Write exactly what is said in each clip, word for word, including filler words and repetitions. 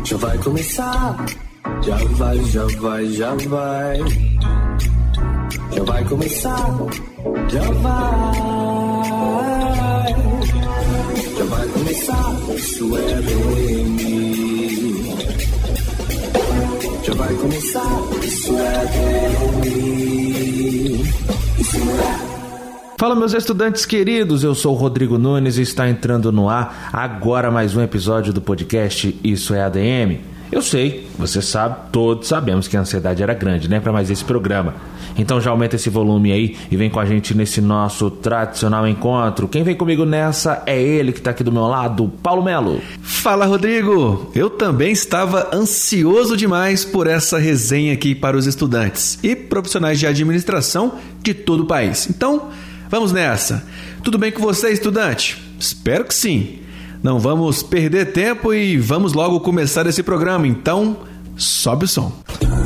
Já vai começar, já vai, já vai, já vai. Já vai começar, já vai. Já vai começar, isso é D M. Já vai começar, isso é D M. Isso é. Fala, meus estudantes queridos, eu sou o Rodrigo Nunes e está entrando no ar agora mais um episódio do podcast Isso é A D M. Eu sei, você sabe, todos sabemos que a ansiedade era grande, né, para mais esse programa. Então já aumenta esse volume aí e vem com a gente nesse nosso tradicional encontro. Quem vem comigo nessa é ele que está aqui do meu lado, Paulo Melo. Fala, Rodrigo! Eu também estava ansioso demais por essa resenha aqui para os estudantes e profissionais de administração de todo o país. Então, vamos nessa. Tudo bem com você, estudante? Espero que sim. Não vamos perder tempo e vamos logo começar esse programa. Então, sobe o som.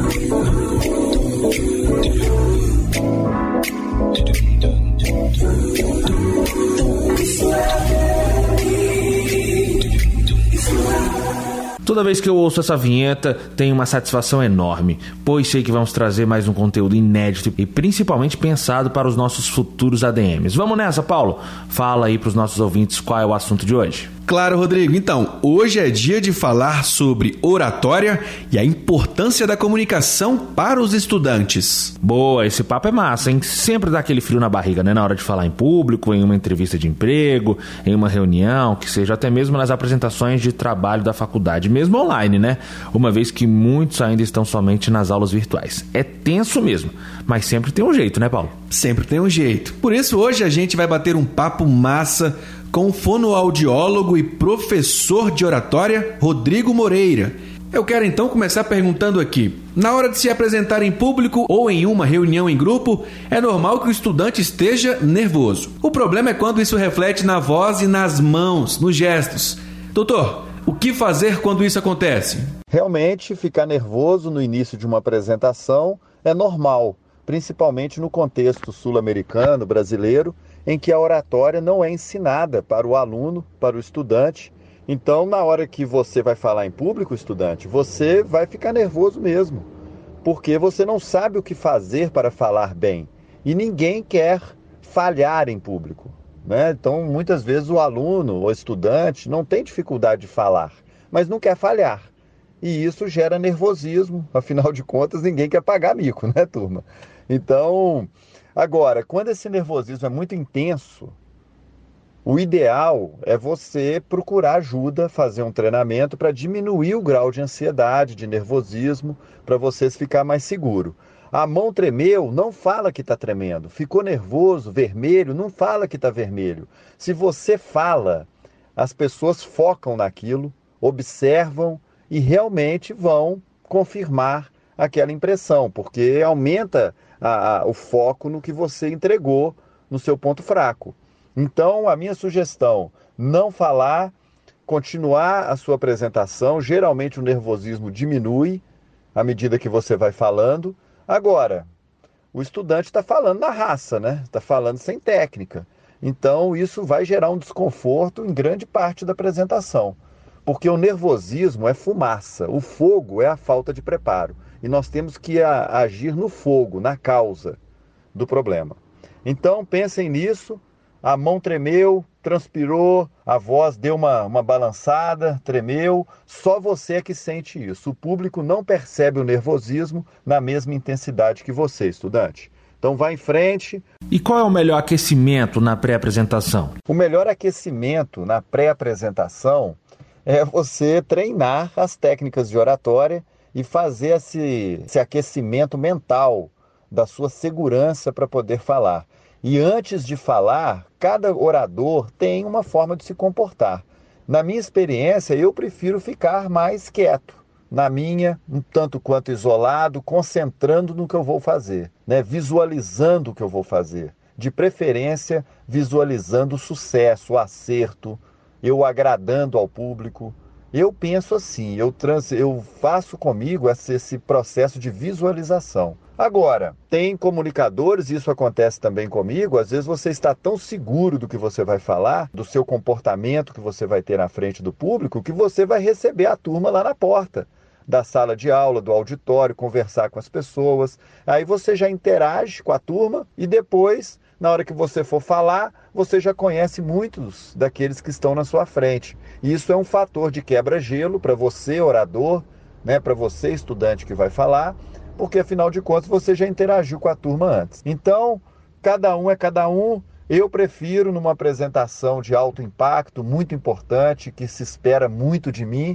Toda vez que eu ouço essa vinheta, tenho uma satisfação enorme, pois sei que vamos trazer mais um conteúdo inédito e principalmente pensado para os nossos futuros A D Ms. Vamos nessa, Paulo? Fala aí para os nossos ouvintes qual é o assunto de hoje. Claro, Rodrigo. Então, hoje é dia de falar sobre oratória e a importância da comunicação para os estudantes. Boa, esse papo é massa, hein? Sempre dá aquele frio na barriga, né? Na hora de falar em público, em uma entrevista de emprego, em uma reunião, que seja até mesmo nas apresentações de trabalho da faculdade, mesmo online, né? Uma vez que muitos ainda estão somente nas aulas virtuais. É tenso mesmo, mas sempre tem um jeito, né, Paulo? Sempre tem um jeito. Por isso, hoje a gente vai bater um papo massa com o fonoaudiólogo e professor de oratória, Rodrigo Moreira. Eu quero então começar perguntando aqui: na hora de se apresentar em público ou em uma reunião em grupo, é normal que o estudante esteja nervoso. O problema é quando isso reflete na voz e nas mãos, nos gestos. Doutor, o que fazer quando isso acontece? Realmente, ficar nervoso no início de uma apresentação é normal, principalmente no contexto sul-americano, brasileiro, em que a oratória não é ensinada para o aluno, para o estudante. Então, na hora que você vai falar em público, estudante, você vai ficar nervoso mesmo, porque você não sabe o que fazer para falar bem. E ninguém quer falhar em público, né? Então, muitas vezes o aluno ou estudante não tem dificuldade de falar, mas não quer falhar. E isso gera nervosismo, afinal de contas, ninguém quer pagar mico, né, turma? Então, agora, quando esse nervosismo é muito intenso, o ideal é você procurar ajuda, fazer um treinamento para diminuir o grau de ansiedade, de nervosismo, para você ficar mais seguro. A mão tremeu, não fala que está tremendo. Ficou nervoso, vermelho, não fala que está vermelho. Se você fala, as pessoas focam naquilo, observam e realmente vão confirmar aquela impressão, porque aumenta a, a, o foco no que você entregou, no seu ponto fraco. Então, a minha sugestão, não falar, continuar a sua apresentação. Geralmente o nervosismo diminui à medida que você vai falando. Agora, o estudante está falando na raça, né? Está falando sem técnica. Então, isso vai gerar um desconforto em grande parte da apresentação. Porque o nervosismo é fumaça, o fogo é a falta de preparo. E nós temos que a, agir no fogo, na causa do problema. Então, pensem nisso. A mão tremeu, transpirou, a voz deu uma, uma balançada, tremeu. Só você é que sente isso. O público não percebe o nervosismo na mesma intensidade que você, estudante. Então vá em frente. E qual é o melhor aquecimento na pré-apresentação? O melhor aquecimento na pré-apresentação é você treinar as técnicas de oratória e fazer esse, esse aquecimento mental da sua segurança para poder falar. E antes de falar, cada orador tem uma forma de se comportar. Na minha experiência, eu prefiro ficar mais quieto, na minha, um tanto quanto isolado, concentrando no que eu vou fazer, né? Visualizando o que eu vou fazer. De preferência, visualizando o sucesso, o acerto, eu agradando ao público. Eu penso assim, eu, trans, eu faço comigo esse, esse processo de visualização. Agora, tem comunicadores, isso acontece também comigo, às vezes você está tão seguro do que você vai falar, do seu comportamento que você vai ter na frente do público, que você vai receber a turma lá na porta da sala de aula, do auditório, conversar com as pessoas. Aí você já interage com a turma e depois, na hora que você for falar, você já conhece muitos daqueles que estão na sua frente. E isso é um fator de quebra-gelo para você, orador, né, para você, estudante que vai falar, porque afinal de contas você já interagiu com a turma antes. Então, cada um é cada um. Eu prefiro, numa apresentação de alto impacto, muito importante, que se espera muito de mim,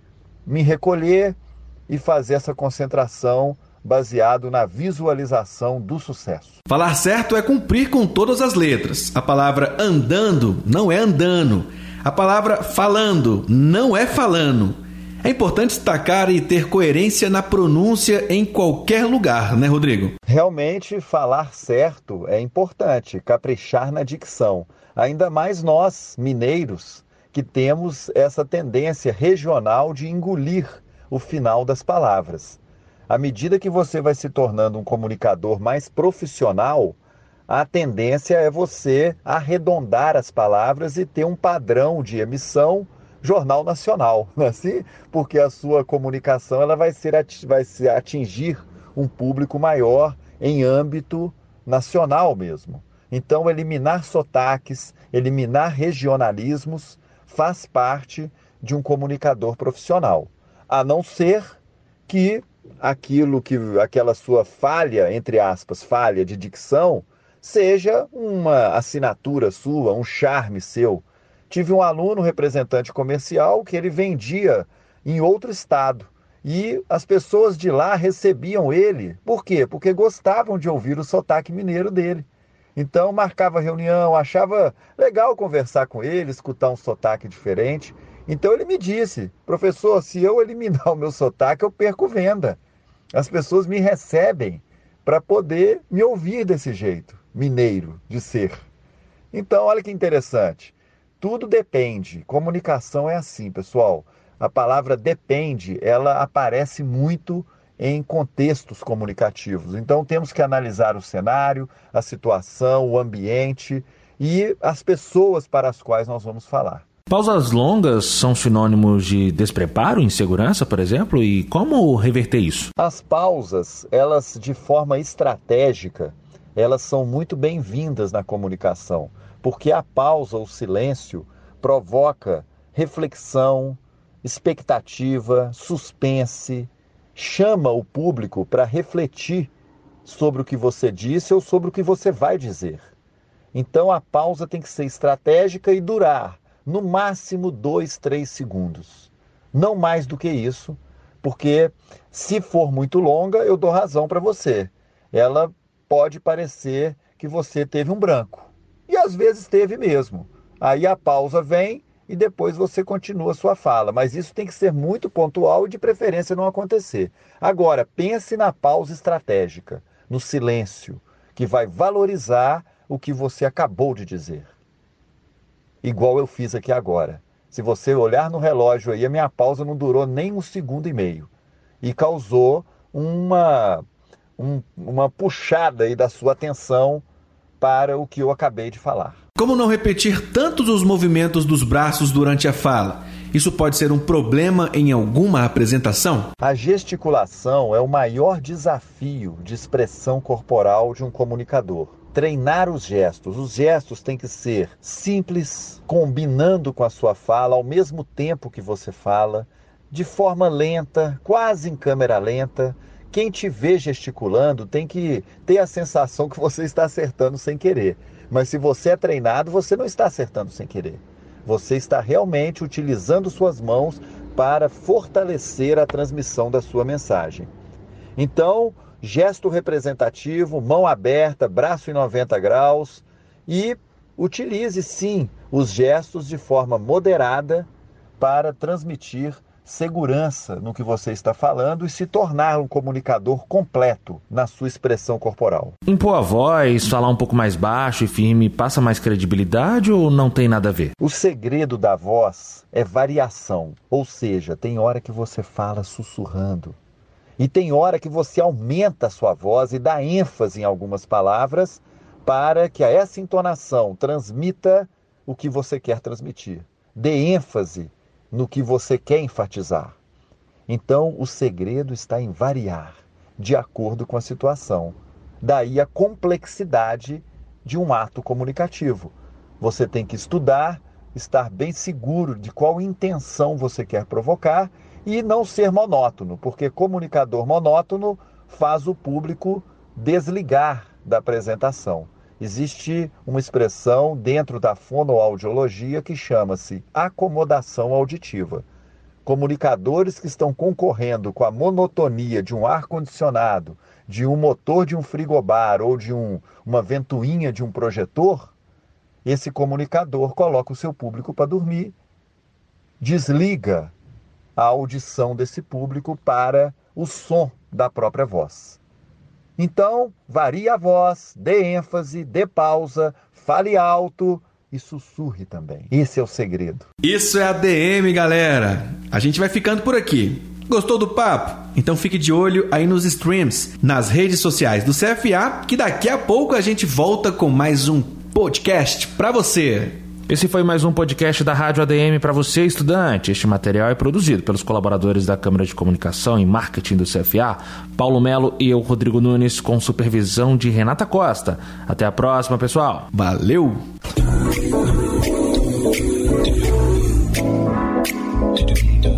me recolher e fazer essa concentração baseado na visualização do sucesso. Falar certo é cumprir com todas as letras. A palavra andando não é andando. A palavra falando não é falando. É importante destacar e ter coerência na pronúncia em qualquer lugar, né, Rodrigo? Realmente, falar certo é importante, caprichar na dicção. Ainda mais nós, mineiros, que temos essa tendência regional de engolir o final das palavras. À medida que você vai se tornando um comunicador mais profissional, a tendência é você arredondar as palavras e ter um padrão de emissão Jornal Nacional, não é assim? Porque a sua comunicação ela vai, ser, vai ser atingir um público maior em âmbito nacional mesmo. Então, eliminar sotaques, eliminar regionalismos faz parte de um comunicador profissional, a não ser que aquilo que aquela sua falha, entre aspas, falha de dicção, seja uma assinatura sua, um charme seu. Tive um aluno representante comercial que ele vendia em outro estado e as pessoas de lá recebiam ele. Por quê? Porque gostavam de ouvir o sotaque mineiro dele. Então marcava reunião, achava legal conversar com ele, escutar um sotaque diferente. Então ele me disse: professor, se eu eliminar o meu sotaque, eu perco venda. As pessoas me recebem para poder me ouvir desse jeito, mineiro de ser. Então, olha que interessante. Tudo depende. Comunicação é assim, pessoal. A palavra depende, ela aparece muito em contextos comunicativos. Então, temos que analisar o cenário, a situação, o ambiente e as pessoas para as quais nós vamos falar. Pausas longas são sinônimos de despreparo, insegurança, por exemplo? E como reverter isso? As pausas, elas de forma estratégica, elas são muito bem-vindas na comunicação, porque a pausa, o silêncio, provoca reflexão, expectativa, suspense, chama o público para refletir sobre o que você disse ou sobre o que você vai dizer. Então a pausa tem que ser estratégica e durar no máximo dois, três segundos. Não mais do que isso, porque se for muito longa, eu dou razão para você. Ela pode parecer que você teve um branco. E às vezes teve mesmo. Aí a pausa vem e depois você continua a sua fala. Mas isso tem que ser muito pontual e de preferência não acontecer. Agora, pense na pausa estratégica, no silêncio, que vai valorizar o que você acabou de dizer. Igual eu fiz aqui agora. Se você olhar no relógio aí, a minha pausa não durou nem um segundo e meio. E causou uma, um, uma puxada aí da sua atenção para o que eu acabei de falar. Como não repetir tantos os movimentos dos braços durante a fala? Isso pode ser um problema em alguma apresentação? A gesticulação é o maior desafio de expressão corporal de um comunicador. Treinar os gestos. Os gestos têm que ser simples, combinando com a sua fala, ao mesmo tempo que você fala, de forma lenta, quase em câmera lenta. Quem te vê gesticulando tem que ter a sensação que você está acertando sem querer. Mas se você é treinado, você não está acertando sem querer. Você está realmente utilizando suas mãos para fortalecer a transmissão da sua mensagem. Então, gesto representativo, mão aberta, braço em noventa graus e utilize sim os gestos de forma moderada para transmitir segurança no que você está falando e se tornar um comunicador completo na sua expressão corporal. Impor a voz, falar um pouco mais baixo e firme, passa mais credibilidade ou não tem nada a ver? O segredo da voz é variação, ou seja, tem hora que você fala sussurrando e tem hora que você aumenta a sua voz e dá ênfase em algumas palavras para que essa entonação transmita o que você quer transmitir. Dê ênfase no que você quer enfatizar. Então, o segredo está em variar, de acordo com a situação. Daí a complexidade de um ato comunicativo. Você tem que estudar, estar bem seguro de qual intenção você quer provocar e não ser monótono, porque comunicador monótono faz o público desligar da apresentação. Existe uma expressão dentro da fonoaudiologia que chama-se acomodação auditiva. Comunicadores que estão concorrendo com a monotonia de um ar-condicionado, de um motor de um frigobar ou de um, uma ventoinha de um projetor, esse comunicador coloca o seu público para dormir, desliga a audição desse público para o som da própria voz. Então, varie a voz, dê ênfase, dê pausa, fale alto e sussurre também. Esse é o segredo. Isso é A D M, galera. A gente vai ficando por aqui. Gostou do papo? Então fique de olho aí nos streams, nas redes sociais do C F A, que daqui a pouco a gente volta com mais um podcast para você. Esse foi mais um podcast da Rádio A D M para você, estudante. Este material é produzido pelos colaboradores da Câmara de Comunicação e Marketing do C F A, Paulo Melo e eu, Rodrigo Nunes, com supervisão de Renata Costa. Até a próxima, pessoal. Valeu! Do